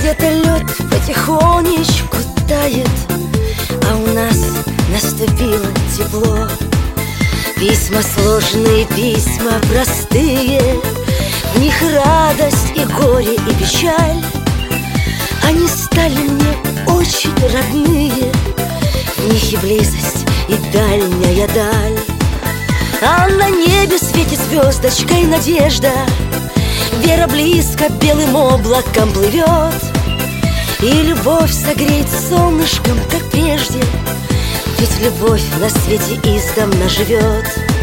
Где-то лед потихонечку тает, а у нас наступило тепло. Письма сложные, письма простые, в них радость и горе, и печаль. Они стали мне очень родные, в них и близость, и дальняя даль. А на небе светит звездочкой надежда, вера близко белым облаком плывет, и любовь согреет солнышком, как прежде, ведь любовь на свете издавна живет.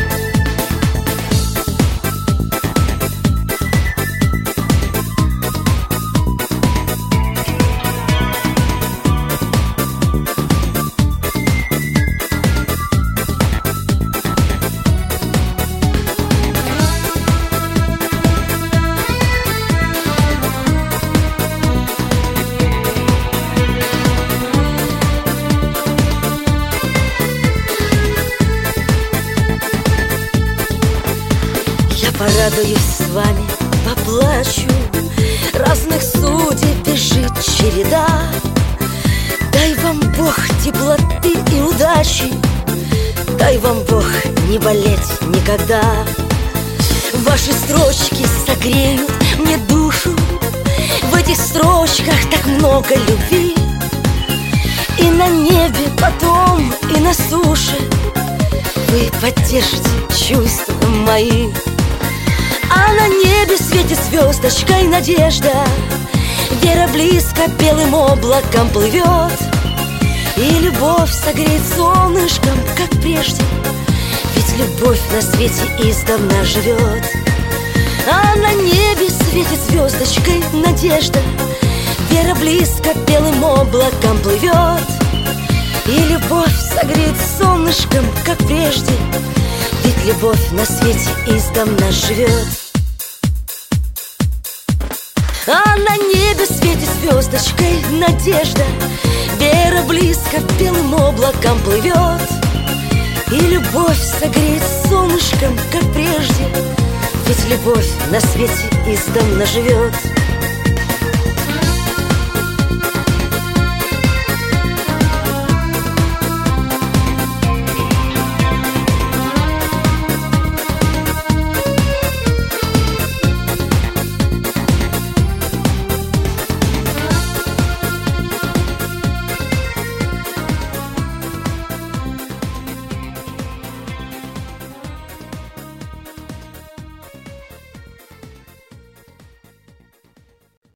Порадуюсь с вами, поплачу, разных судеб бежит череда. Дай вам Бог теплоты и удачи, дай вам Бог не болеть никогда. Ваши строчки согреют мне душу, в этих строчках так много любви. И на небе потом, и на суше вы поддержите чувства мои. А на небе светит звездочкой надежда, вера близко белым облаком плывет, и любовь согреет солнышком, как прежде, ведь любовь на свете издавна живет. А на небе светит звездочкой надежда, вера близко белым облаком плывет, и любовь согреет солнышком, как прежде, ведь любовь на свете издавна живет. А на небе светит звездочкой надежда, вера близко белым облаком плывет, и любовь согреет солнышком, как прежде, ведь любовь на свете издавна живет.